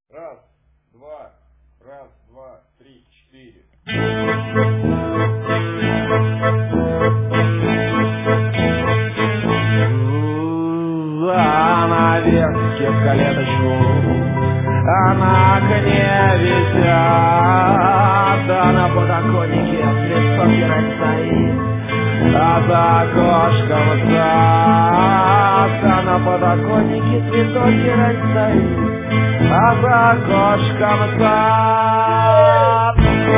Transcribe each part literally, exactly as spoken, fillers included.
Раз, два, раз, два, три, четыре. Занавески в клеточку, а на окне висят, а на подоконнике цветок герань стоит, а за окошком сад, а на подоконнике цветок герань стоит, а за окошком сад.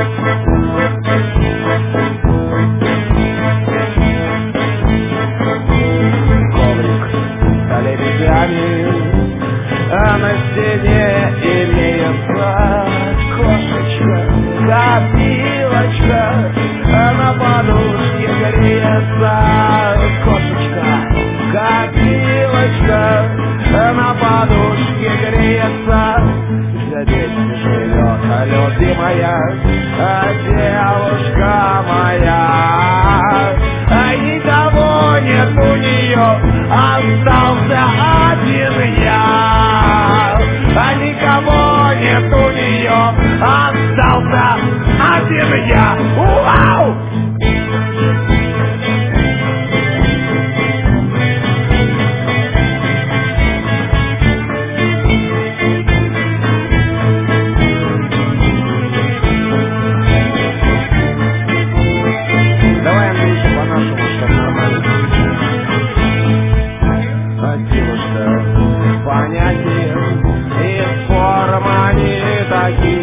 Коврик с лебедями, а на стене имеется кошечка, копилочка, а на подушке греется кошечка, копилочка, а на подушке греется. Здесь живет любимая девушка моя, а никого нет у нее, остался один я. А никого нет у нее, остался один я. Вау! Давай, Андрюша, по-нашему, чтобы нормально. А девушка, понятия и форма не такие.